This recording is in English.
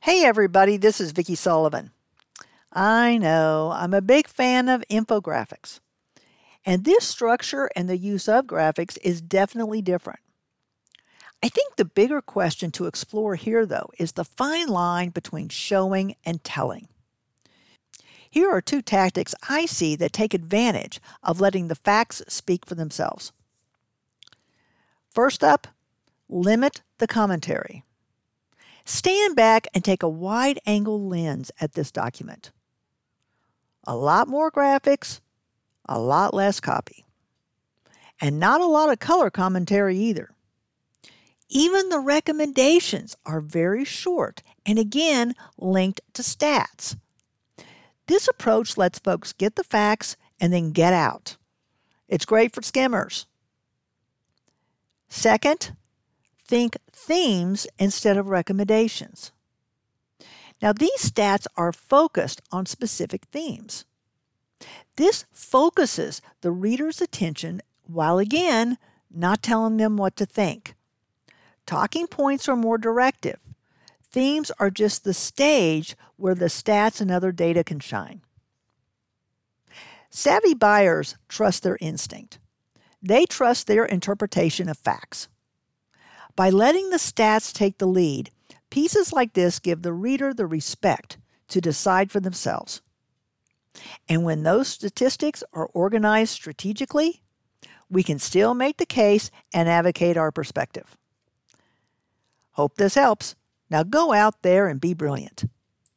Hey everybody, this is Vicki Sullivan. I know, I'm a big fan of infographics. And this structure and the use of graphics is definitely different. I think the bigger question to explore here, though, is the fine line between showing and telling. Here are two tactics I see that take advantage of letting the facts speak for themselves. First up, limit the commentary. Stand back and take a wide-angle lens at this document. A lot more graphics, a lot less copy. And not a lot of color commentary either. Even the recommendations are very short and again linked to stats. This approach lets folks get the facts and then get out. It's great for skimmers. Second, think themes instead of recommendations. Now, these stats are focused on specific themes. This focuses the reader's attention while, again, not telling them what to think. Talking points are more directive. Themes are just the stage where the stats and other data can shine. Savvy buyers trust their instinct. They trust their interpretation of facts. By letting the stats take the lead, pieces like this give the reader the respect to decide for themselves. And when those statistics are organized strategically, we can still make the case and advocate our perspective. Hope this helps. Now go out there and be brilliant.